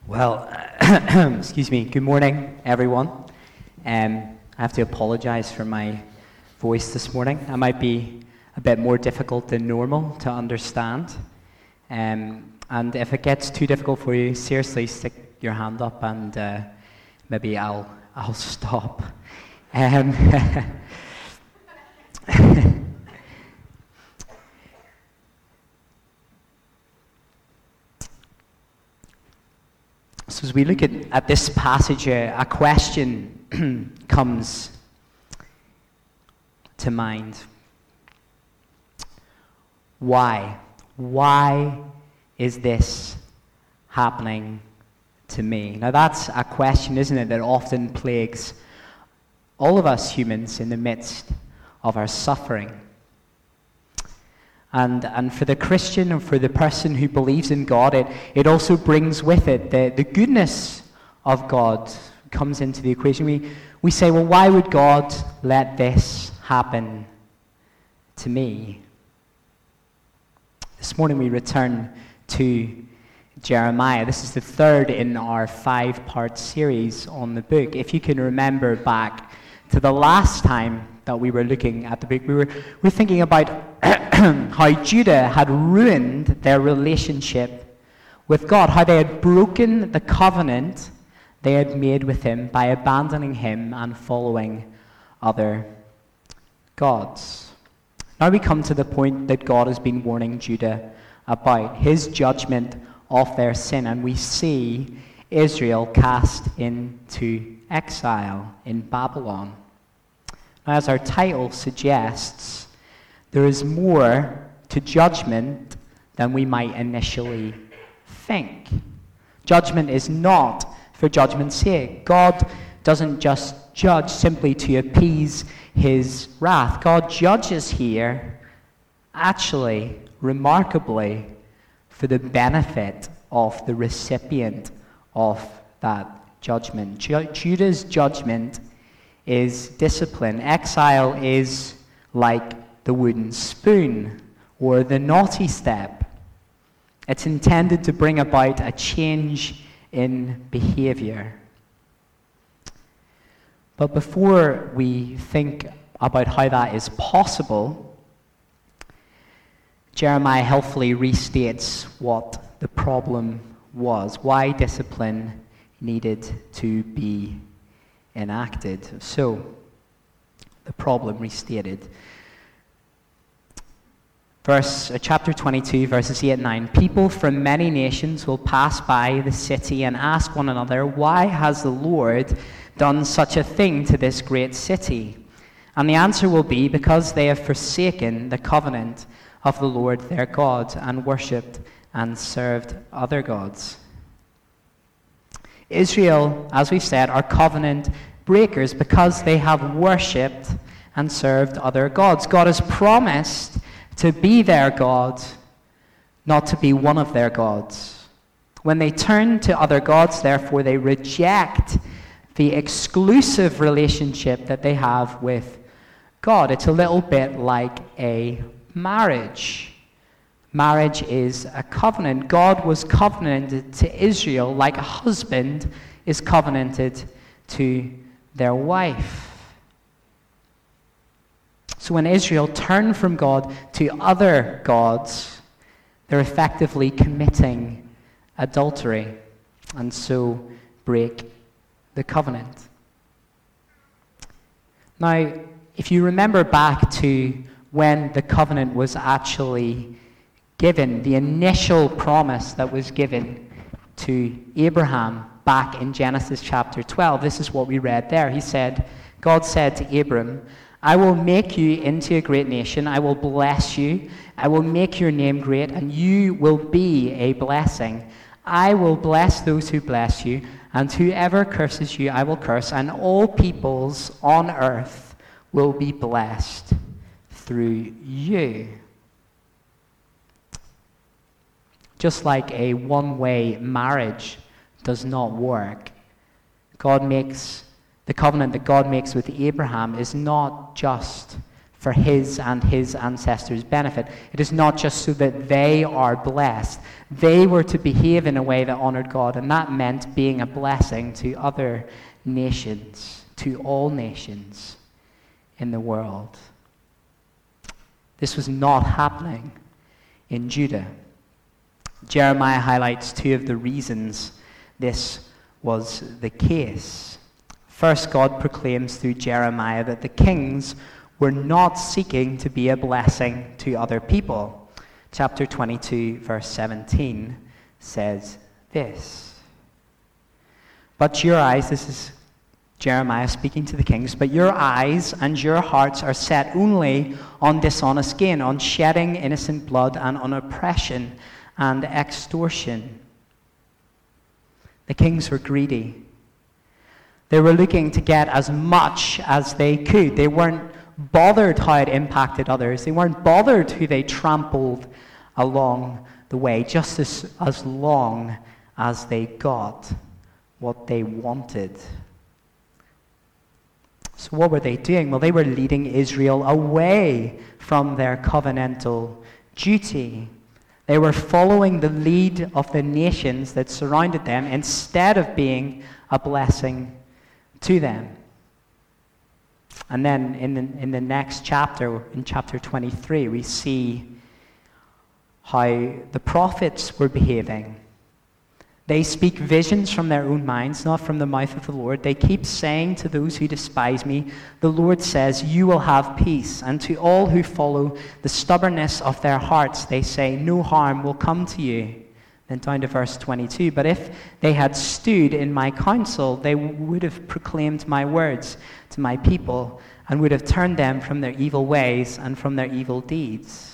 Well, excuse me. Good morning, everyone. I have to apologize for my voice this morning. I might be a bit more difficult than normal to understand. And if it gets too difficult for you, seriously stick your hand up and maybe I'll stop. So as we look at this passage, a question comes to mind. Why? Why is this happening to me? Now that's a question, isn't it, that often plagues all of us humans in the midst of our suffering. And for the Christian and for the person who believes in God, it also brings with it the goodness of God comes into the equation. We say, well, why would God let this happen to me? This morning we return to Jeremiah. This is the third in our 5-part series on the book. If you can remember back to the last time that we were looking at the book, we were thinking about how Judah had ruined their relationship with God, how they had broken the covenant they had made with him by abandoning him and following other gods. Now we come to the point that God has been warning Judah about his judgment of their sin, and we see Israel cast into exile in Babylon. Now, as our title suggests, there is more to judgment than we might initially think. Judgment is not for judgment's sake. God doesn't just judge simply to appease his wrath. God judges here, actually, remarkably, for the benefit of the recipient of that judgment. Judah's judgment is discipline. Exile is like the wooden spoon or the naughty step. It's intended to bring about a change in behavior. But before we think about how that is possible, Jeremiah helpfully restates what the problem was, why discipline needed to be enacted. So, the problem restated. Chapter 22, verses 8 and 9. People from many nations will pass by the city and ask one another, why has the Lord done such a thing to this great city? And the answer will be, because they have forsaken the covenant of the Lord their God and worshipped and served other gods. Israel, as we've said, are covenant breakers because they have worshipped and served other gods. God has promised to be their God, not to be one of their gods. When they turn to other gods, therefore, they reject the exclusive relationship that they have with God. It's a little bit like a marriage. Marriage is a covenant. God was covenanted to Israel like a husband is covenanted to their wife. So when Israel turn from God to other gods, they're effectively committing adultery and so break the covenant. Now, if you remember back to when the covenant was actually given, the initial promise that was given to Abraham back in Genesis chapter 12, this is what we read there. God said to Abram, I will make you into a great nation. I will bless you. I will make your name great, and you will be a blessing. I will bless those who bless you, and whoever curses you, I will curse, and all peoples on earth will be blessed through you. Just like a one-way marriage does not work, the covenant that God makes with Abraham is not just for his and his ancestors' benefit. It is not just so that they are blessed. They were to behave in a way that honored God, and that meant being a blessing to other nations, to all nations in the world. This was not happening in Judah. Jeremiah highlights two of the reasons this was the case. First, God proclaims through Jeremiah that the kings were not seeking to be a blessing to other people. Chapter 22, verse 17 says this. But your eyes, this is Jeremiah speaking to the kings, but your eyes and your hearts are set only on dishonest gain, on shedding innocent blood, and on oppression and extortion. The kings were greedy. They were looking to get as much as they could. They weren't bothered how it impacted others. They weren't bothered who they trampled along the way, just as long as they got what they wanted. So what were they doing? Well, they were leading Israel away from their covenantal duty. They were following the lead of the nations that surrounded them instead of being a blessing to them. And then in the next chapter, in chapter 23, we see how the prophets were behaving. They speak visions from their own minds, not from the mouth of the Lord. They keep saying to those who despise me, the Lord says, you will have peace. And to all who follow the stubbornness of their hearts, they say, no harm will come to you. Then down to verse 22. But if they had stood in my counsel, they would have proclaimed my words to my people and would have turned them from their evil ways and from their evil deeds.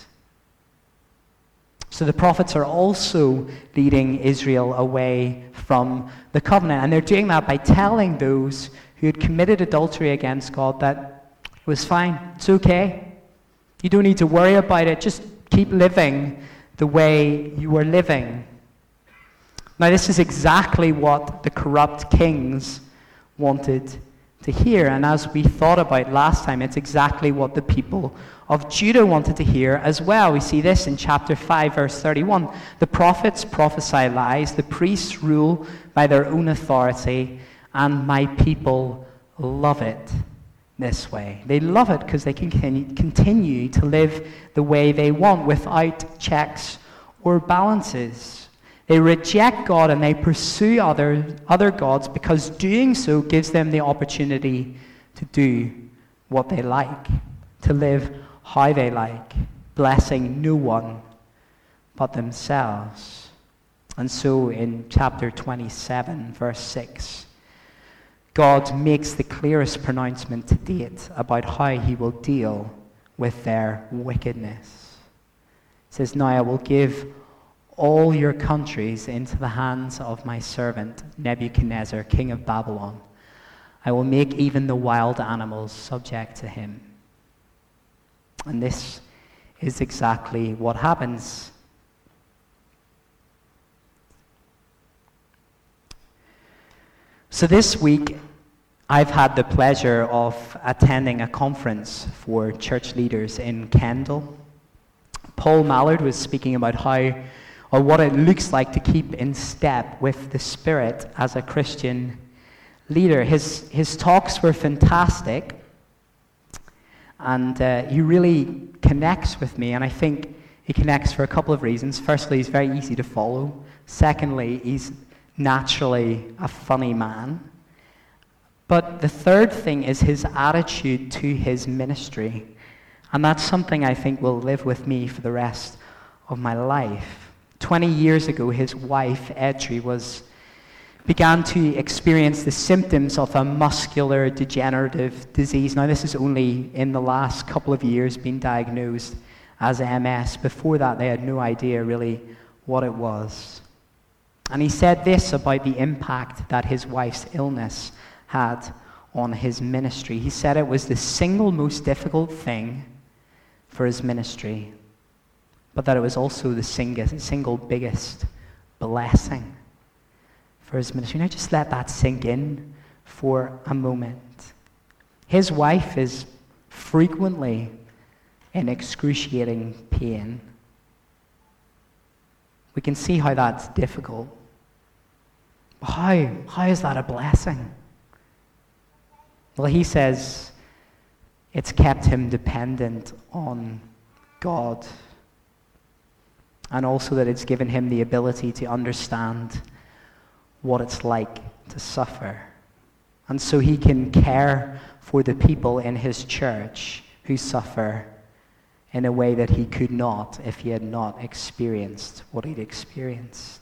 So the prophets are also leading Israel away from the covenant. And they're doing that by telling those who had committed adultery against God that it was fine, it's okay. You don't need to worry about it. Just keep living the way you were living. Now, this is exactly what the corrupt kings wanted to hear. And as we thought about last time, it's exactly what the people of Judah wanted to hear as well. We see this in chapter 5, verse 31. The prophets prophesy lies, the priests rule by their own authority, and my people love it this way. They love it because they can continue to live the way they want without checks or balances. They reject God and they pursue other gods because doing so gives them the opportunity to do what they like, to live how they like, blessing no one but themselves. And so in chapter 27, verse 6, God makes the clearest pronouncement to date about how he will deal with their wickedness. He says, now I will give all your countries into the hands of my servant Nebuchadnezzar, king of Babylon. I will make even the wild animals subject to him. And this is exactly what happens. So this week, I've had the pleasure of attending a conference for church leaders in Kendal. Paul Mallard was speaking about what it looks like to keep in step with the Spirit as a Christian leader. His talks were fantastic, and he really connects with me, and I think he connects for a couple of reasons. Firstly, he's very easy to follow. Secondly, he's naturally a funny man. But the third thing is his attitude to his ministry, and that's something I think will live with me for the rest of my life. 20 years ago, his wife, Edri, began to experience the symptoms of a muscular degenerative disease. Now, this has only in the last couple of years been diagnosed as MS. Before that, they had no idea really what it was. And he said this about the impact that his wife's illness had on his ministry. He said it was the single most difficult thing for his ministry, but that it was also the single biggest blessing for his ministry. Now just let that sink in for a moment. His wife is frequently in excruciating pain. We can see how that's difficult. How is that a blessing? Well, he says it's kept him dependent on God, and also that it's given him the ability to understand what it's like to suffer. And so he can care for the people in his church who suffer in a way that he could not if he had not experienced what he'd experienced.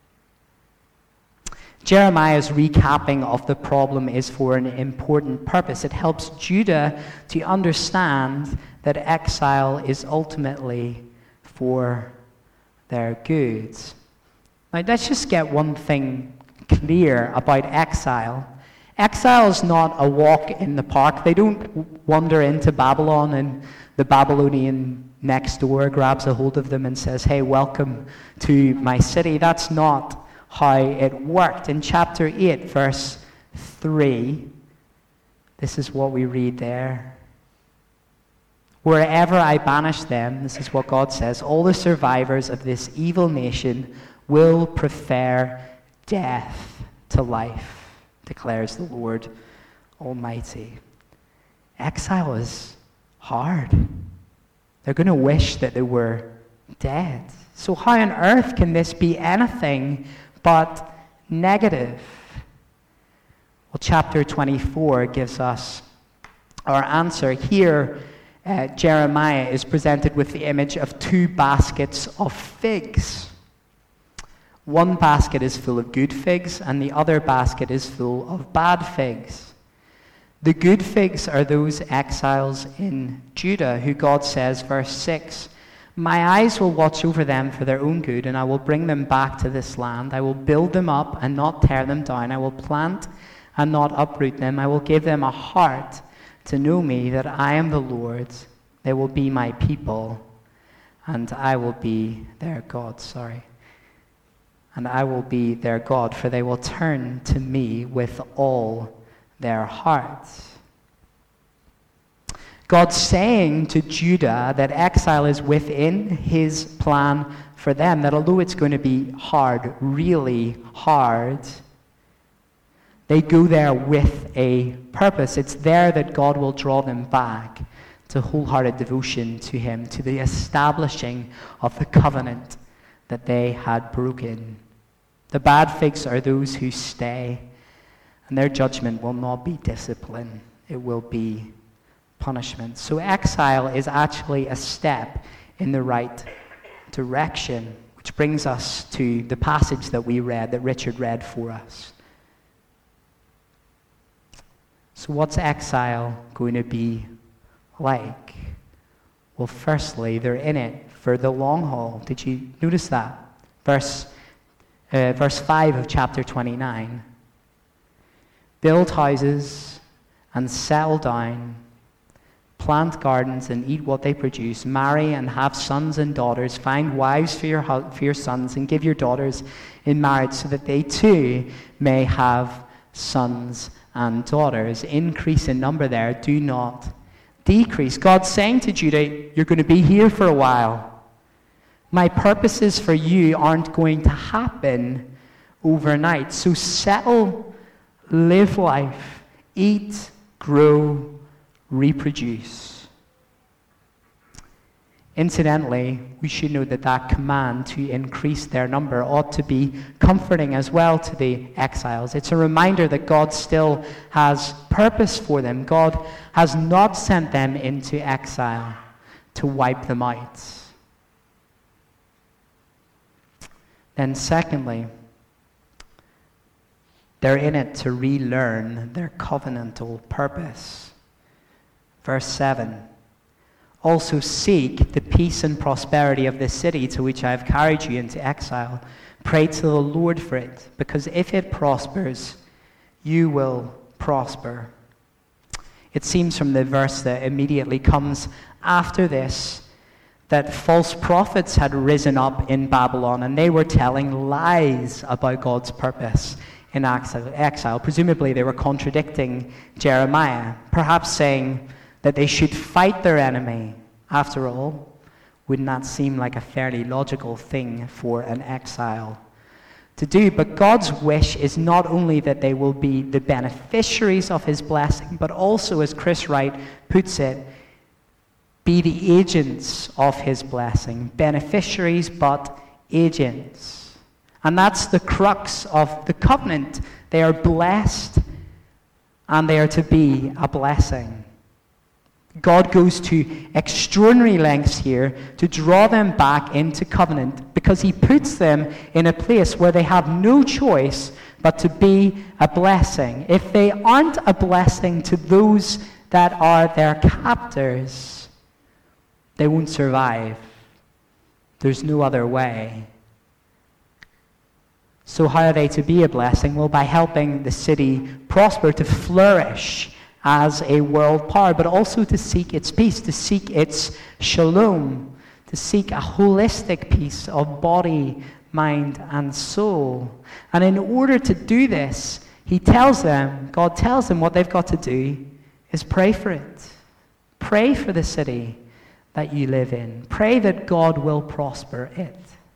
Jeremiah's recapping of the problem is for an important purpose. It helps Judah to understand that exile is ultimately for their good. Now, let's just get one thing clear about exile. Exile is not a walk in the park. They don't wander into Babylon and the Babylonian next door grabs a hold of them and says, "Hey, welcome to my city." That's not how it worked. In chapter 8, verse 3, this is what we read there. "Wherever I banish them," this is what God says, "all the survivors of this evil nation will prefer death to life, declares the Lord Almighty." Exile is hard. They're going to wish that they were dead. So how on earth can this be anything but negative? Well, chapter 24 gives us our answer. Here, Jeremiah is presented with the image of two baskets of figs. One basket is full of good figs, and the other basket is full of bad figs. The good figs are those exiles in Judah, who God says, verse 6, "My eyes will watch over them for their own good, and I will bring them back to this land. I will build them up and not tear them down. I will plant and not uproot them. I will give them a heart to know me, that I am the Lord. They will be my people, and I will be their God." "And I will be their God, for they will turn to me with all their hearts." God's saying to Judah that exile is within his plan for them, that although it's going to be hard, really hard, they go there with a purpose. It's there that God will draw them back to wholehearted devotion to him, to the establishing of the covenant that they had broken. The bad figs are those who stay, and their judgment will not be discipline, it will be punishment. So exile is actually a step in the right direction, which brings us to the passage that we read, that Richard read for us. So what's exile going to be like? Well, firstly, they're in it for the long haul. Did you notice that? Verse 5 of chapter 29. "Build houses and settle down, plant gardens and eat what they produce, marry and have sons and daughters, find wives for your sons, and give your daughters in marriage so that they too may have sons and daughters." Increase in number there, do not decrease. God's saying to Judah, you're going to be here for a while. My purposes for you aren't going to happen overnight. So settle, live life, eat, grow, reproduce. Incidentally, we should know that that command to increase their number ought to be comforting as well to the exiles. It's a reminder that God still has purpose for them. God has not sent them into exile to wipe them out. Then secondly, they're in it to relearn their covenantal purpose. Verse 7. "Also seek the peace and prosperity of this city to which I have carried you into exile. Pray to the Lord for it, because if it prospers, you will prosper." It seems from the verse that immediately comes after this that false prophets had risen up in Babylon, and they were telling lies about God's purpose in exile. Presumably they were contradicting Jeremiah, perhaps saying that they should fight their enemy After all, wouldn't that seem like a fairly logical thing for an exile to do? But God's wish is not only that they will be the beneficiaries of his blessing, but also, as Chris Wright puts it, be the agents of his blessing. Beneficiaries, but agents. And that's the crux of the covenant. They are blessed, and they are to be a blessing. God goes to extraordinary lengths here to draw them back into covenant, because he puts them in a place where they have no choice but to be a blessing. If they aren't a blessing to those that are their captors, they won't survive. There's no other way. So how are they to be a blessing? Well, by helping the city prosper, to flourish as a world power, but also to seek its peace, to seek its shalom, to seek a holistic peace of body, mind, and soul. And in order to do this, God tells them what they've got to do is pray for it. Pray for the city that you live in. Pray that God will prosper it.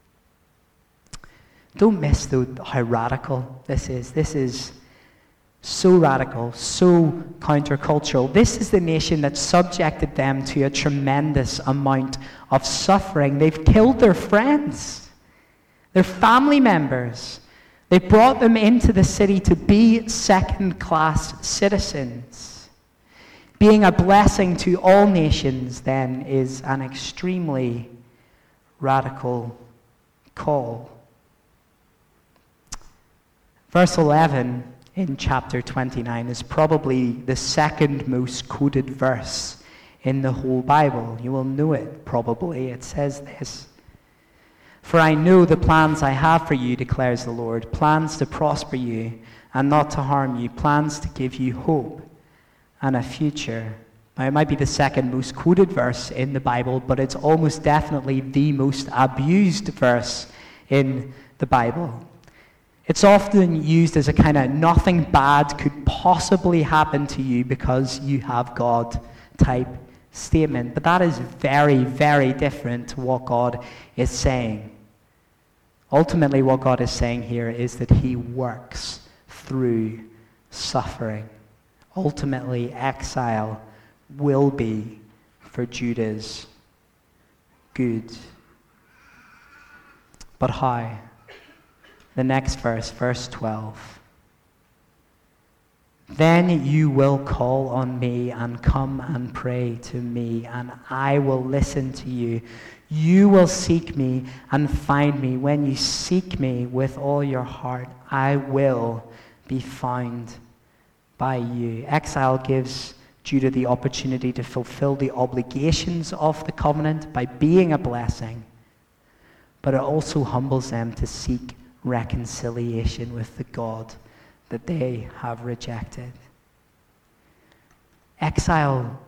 Don't miss, though, how radical this is. This is so radical, so countercultural. This is the nation that subjected them to a tremendous amount of suffering. They've killed their friends, their family members. They brought them into the city to be second-class citizens. Being a blessing to all nations, then, is an extremely radical call. Verse 11 in chapter 29 is probably the second most quoted verse in the whole Bible. You will know it probably. It says this: "For I know the plans I have for you, declares the Lord, plans to prosper you and not to harm you, plans to give you hope and a future." Now, it might be the second most quoted verse in the Bible, but it's almost definitely the most abused verse in the Bible. It's often used as a kind of nothing bad could possibly happen to you because you have God type statement. But that is very, very different to what God is saying. Ultimately, what God is saying here is that he works through suffering. Ultimately, exile will be for Judah's good. But how? The next verse, verse 12. "Then you will call on me and come and pray to me, and I will listen to you. You will seek me and find me. When you seek me with all your heart, I will be found by you." Exile gives Judah the opportunity to fulfill the obligations of the covenant by being a blessing, but it also humbles them to seek reconciliation with the God that they have rejected. Exile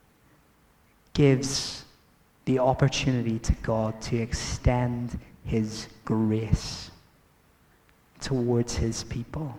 gives the opportunity to God to extend his grace towards his people.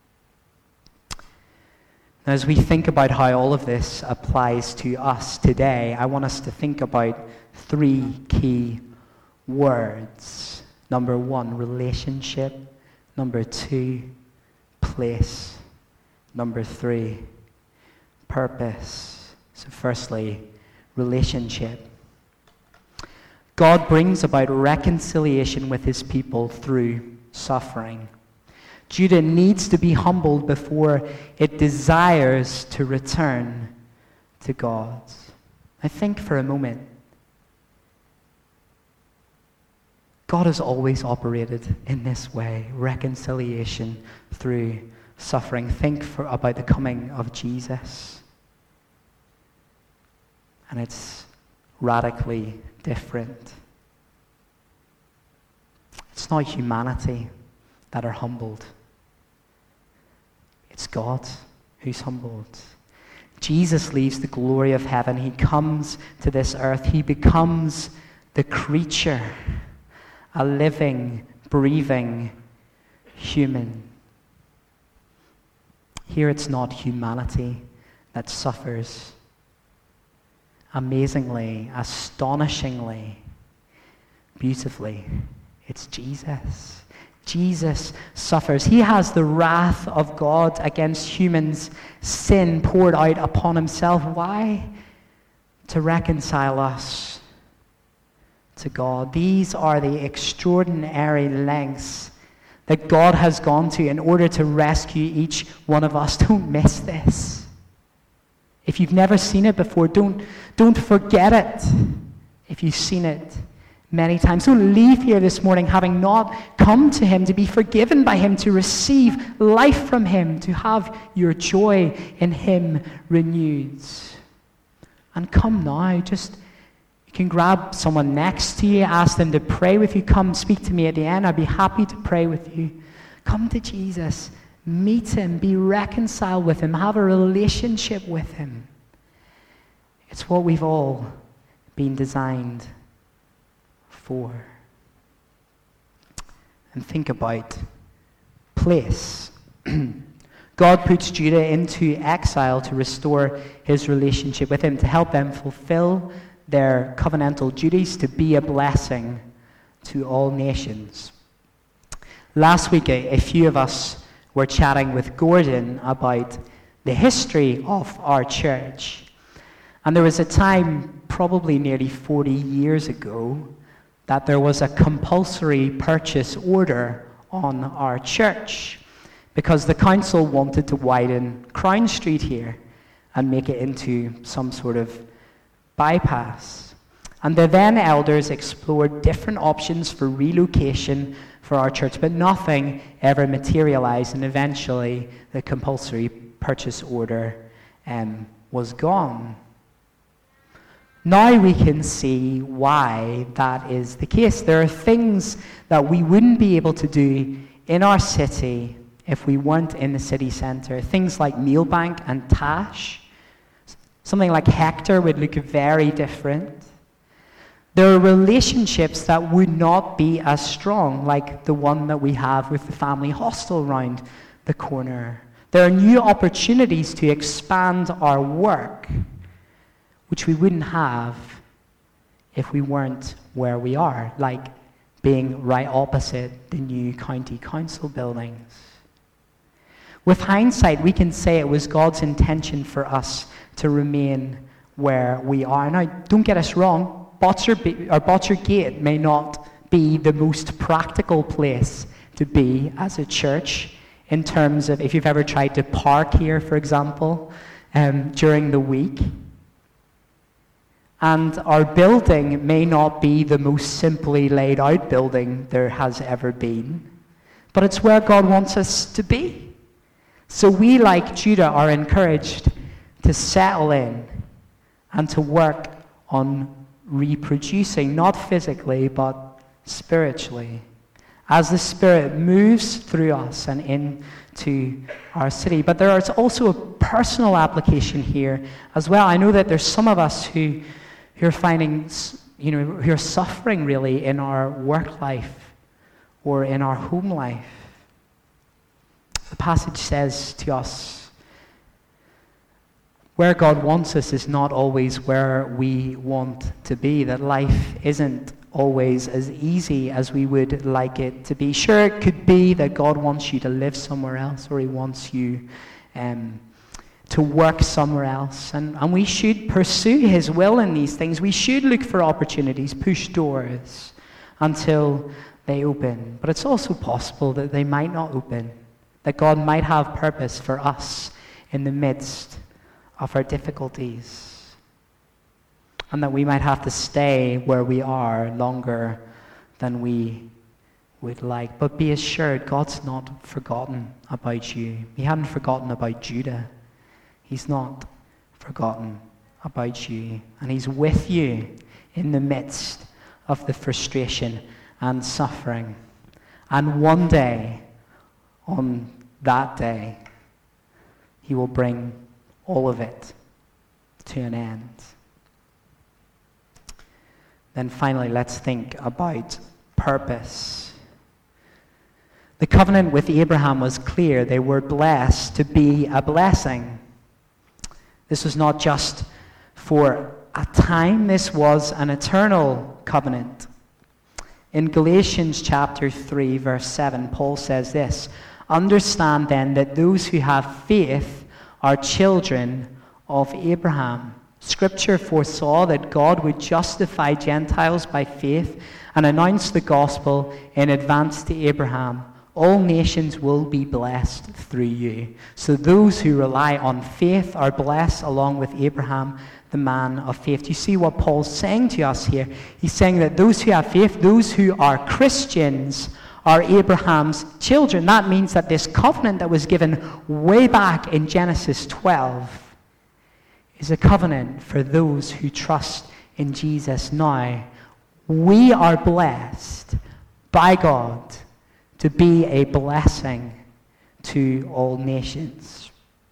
Now, as we think about how all of this applies to us today, I want us to think about three key words. Number one, relationship. Number two, place. Number three, purpose. So firstly, relationship. God brings about reconciliation with his people through suffering. Judah needs to be humbled before it desires to return to God. I think for a moment, God has always operated in this way, reconciliation through suffering. Think about the coming of Jesus. And it's radically different. It's not humanity that are humbled. It's God who's humbled. Jesus leaves the glory of heaven. He comes to this earth. He becomes the creature, a living, breathing human. Here it's not humanity that suffers. amazingly, astonishingly, beautifully, it's Jesus. Jesus suffers. He has the wrath of God against humans' sin poured out upon himself. Why? To reconcile us to God. These are the extraordinary lengths that God has gone to in order to rescue each one of us. Don't miss this. If you've never seen it before, don't forget it. If you've seen it many times, don't leave here this morning having not come to him, to be forgiven by him, to receive life from him, to have your joy in him renewed. And come now, you can grab someone next to you, ask them to pray with you. Come speak to me at the end. I'd be happy to pray with you. Come to Jesus. Meet him. Be reconciled with him. Have a relationship with him. It's what we've all been designed for. And think about place. God puts Judah into exile to restore his relationship with him, to help them fulfill their covenantal duties, to be a blessing to all nations. Last week, a few of us were chatting with Gordon about the history of our church. And there was a time, probably nearly 40 years ago, that there was a compulsory purchase order on our church because the council wanted to widen Crown Street here and make it into some sort of bypass. And the then elders explored different options for relocation for our church, but nothing ever materialized, and eventually the compulsory purchase order was gone. Now we can see why that is the case. There are things that we wouldn't be able to do in our city if we weren't in the city centre. Things like Mealbank and Tash. Something like Hector would look very different. There are relationships that would not be as strong, like the one that we have with the family hostel round the corner. There are new opportunities to expand our work, which we wouldn't have if we weren't where we are, like being right opposite the new county council buildings. With hindsight, we can say it was God's intention for us to remain where we are. Now, don't get us wrong, Botcher Gate may not be the most practical place to be as a church in terms of if you've ever tried to park here, for example, during the week. And our building may not be the most simply laid out building there has ever been, but it's where God wants us to be. So we, like Judah, are encouraged to settle in and to work on reproducing, not physically, but spiritually, as the Spirit moves through us and into our city. But there is also a personal application here as well. I know that there's some of us who are finding, who are suffering really in our work life or in our home life. The passage says to us, where God wants us is not always where we want to be, that life isn't always as easy as we would like it to be. Sure, it could be that God wants you to live somewhere else, or he wants you to work somewhere else. And we should pursue his will in these things. We should look for opportunities, push doors until they open. But it's also possible that they might not open, that God might have purpose for us in the midst of our difficulties, and that we might have to stay where we are longer than we would like. But be assured, God's not forgotten about you. He hadn't forgotten about Judah. He's not forgotten about you. And he's with you in the midst of the frustration and suffering. And one day, on that day, he will bring all of it to an end. Then finally, let's think about purpose. The covenant with Abraham was clear. They were blessed to be a blessing. This was not just for a time, this was an eternal covenant. In Galatians chapter 3, verse 7, Paul says this, "Understand then that those who have faith are children of Abraham. Scripture foresaw that God would justify Gentiles by faith and announce the gospel in advance to Abraham. All nations will be blessed through you." So those who rely on faith are blessed along with Abraham, the man of faith. Do you see what Paul's saying to us here? He's saying that those who have faith, those who are Christians, are Abraham's children. That means that this covenant that was given way back in Genesis 12 is a covenant for those who trust in Jesus now. We are blessed by God to be a blessing to all nations.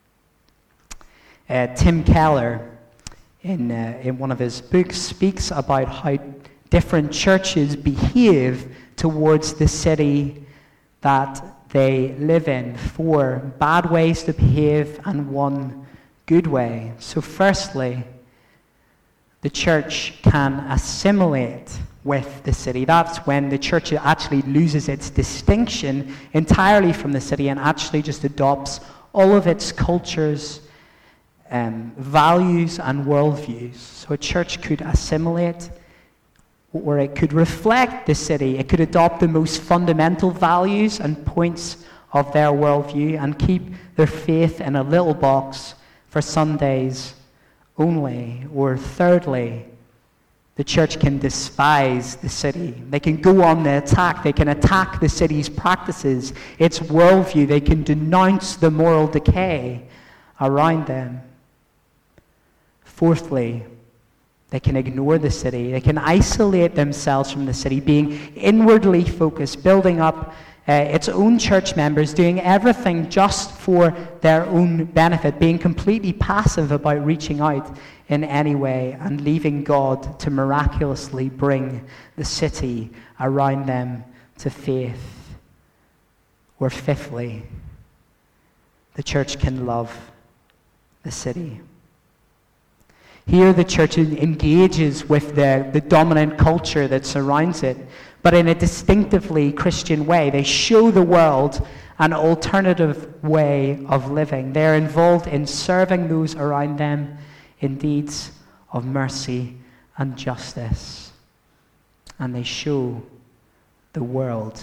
Tim Keller, in one of his books, speaks about how different churches behave towards the city that they live in. 4 bad ways to behave and 1 good way. So firstly, the church can assimilate with the city. That's when the church actually loses its distinction entirely from the city and actually just adopts all of its cultures, values, and worldviews. So a church could assimilate, or it could reflect the city. It could adopt the most fundamental values and points of their worldview and keep their faith in a little box for Sundays only. Or thirdly, the church can despise the city. They can go on the attack. They can attack the city's practices, its worldview. They can denounce the moral decay around them. Fourthly, they can ignore the city. They can isolate themselves from the city, being inwardly focused, building up its own church members, doing everything just for their own benefit, being completely passive about reaching out in any way, and leaving God to miraculously bring the city around them to faith. Or fifthly, the church can love the city. Here the church engages with the dominant culture that surrounds it, but in a distinctively Christian way. They show the world an alternative way of living. They're involved in serving those around them in deeds of mercy and justice. And they show the world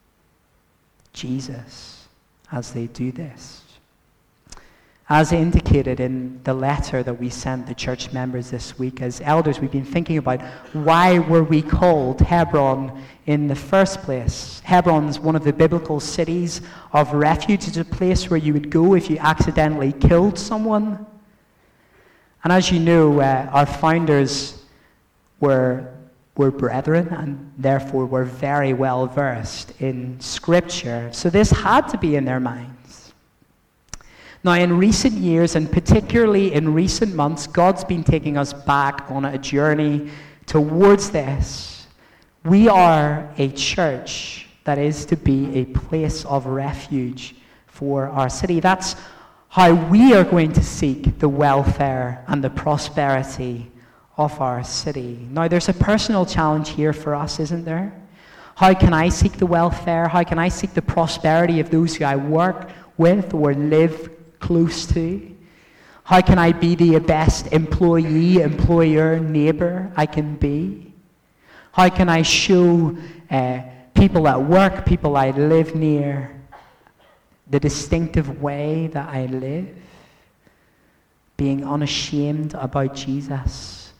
Jesus as they do this. As indicated in the letter that we sent the church members this week, as elders, we've been thinking about why were we called Hebron in the first place. Hebron's one of the biblical cities of refuge. It's a place where you would go if you accidentally killed someone. And as you know, our founders were brethren and therefore were very well versed in Scripture. So this had to be in their minds. Now, in recent years, and particularly in recent months, God's been taking us back on a journey towards this. We are a church that is to be a place of refuge for our city. That's how we are going to seek the welfare and the prosperity of our city. Now, there's a personal challenge here for us, isn't there? How can I seek the welfare? How can I seek the prosperity of those who I work with or live close to? How can I be the best employee, employer, neighbor I can be? How can I show people at work, people I live near, the distinctive way that I live? Being unashamed about Jesus,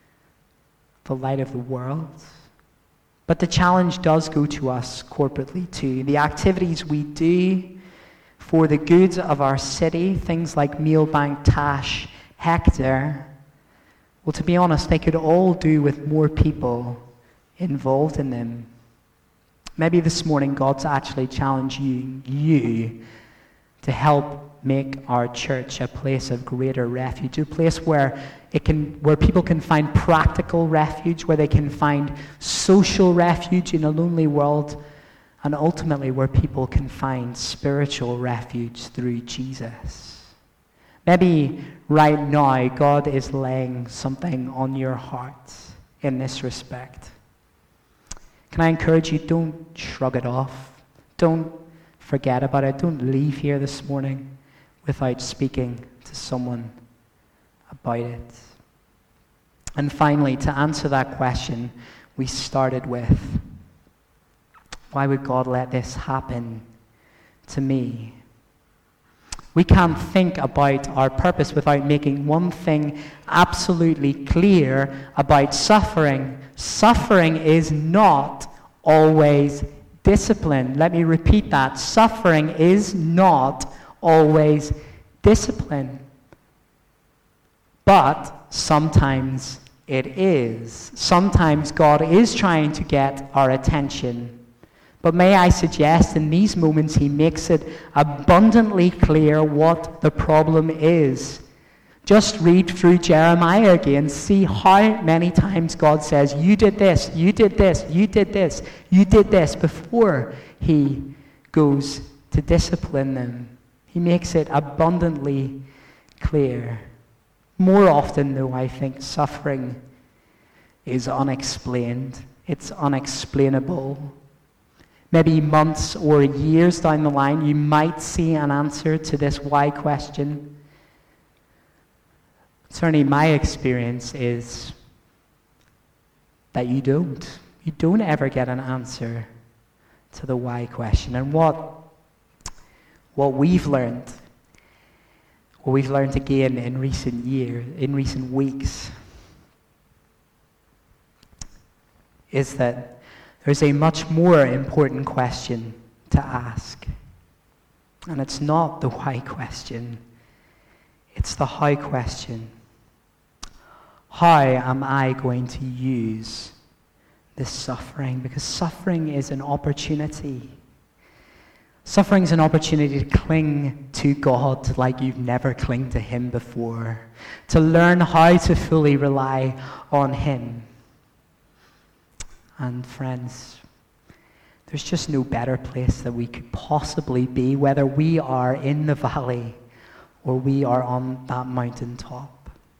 the light of the world. But the challenge does go to us corporately too. The activities we do for the good of our city, things like Mealbank, Tash, Hector, well, to be honest, they could all do with more people involved in them. Maybe this morning God's actually challenging you to help make our church a place of greater refuge, a place where people can find practical refuge, where they can find social refuge in a lonely world, and ultimately where people can find spiritual refuge through Jesus. Maybe right now God is laying something on your heart in this respect. Can I encourage you, don't shrug it off. Don't forget about it. Don't leave here this morning without speaking to someone about it. And finally, to answer that question we started with, why would God let this happen to me? We can't think about our purpose without making one thing absolutely clear about suffering. Suffering is not always discipline. Let me repeat that. Suffering is not always discipline. But sometimes it is. Sometimes God is trying to get our attention. But may I suggest in these moments he makes it abundantly clear what the problem is. Just read through Jeremiah again. See how many times God says, you did this, you did this, you did this, you did this, before he goes to discipline them. He makes it abundantly clear. More often, though, I think suffering is unexplained. It's unexplainable. Maybe months or years down the line, you might see an answer to this why question. Certainly my experience is that you don't. You don't ever get an answer to the why question. And what we've learned again in recent weeks, is that there's a much more important question to ask. And it's not the why question, it's the how question. How am I going to use this suffering? Because suffering is an opportunity. Suffering is an opportunity to cling to God like you've never clung to him before. To learn how to fully rely on him. And friends, there's just no better place that we could possibly be, whether we are in the valley or we are on that mountaintop.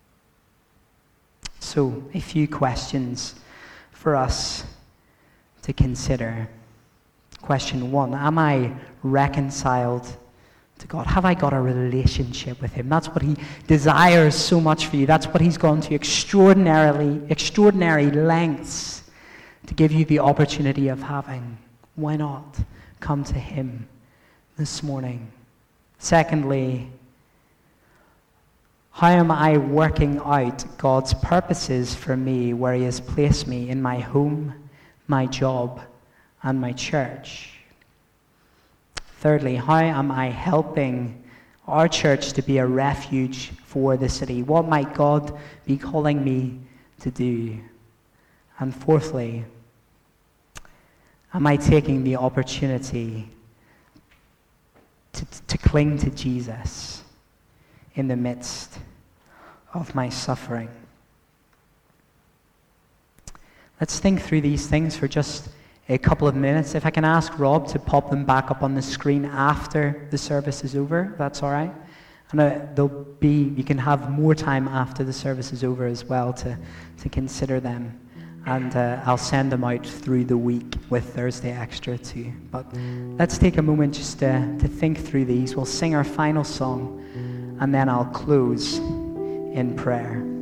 So, a few questions for us to consider. Question 1, am I reconciled to God? Have I got a relationship with him? That's what he desires so much for you. That's what he's gone to extraordinary lengths to give you the opportunity of having. Why not come to him this morning? Secondly, how am I working out God's purposes for me where he has placed me in my home, my job, and my church? Thirdly, how am I helping our church to be a refuge for the city? What might God be calling me to do? And fourthly, am I taking the opportunity to cling to Jesus in the midst of my suffering? Let's think through these things for just a couple of minutes. If I can ask Rob to pop them back up on the screen after the service is over, that's all right. And you can have more time after the service is over as well to consider them. And I'll send them out through the week with Thursday Extra too. But let's take a moment just to think through these. We'll sing our final song, and then I'll close in prayer.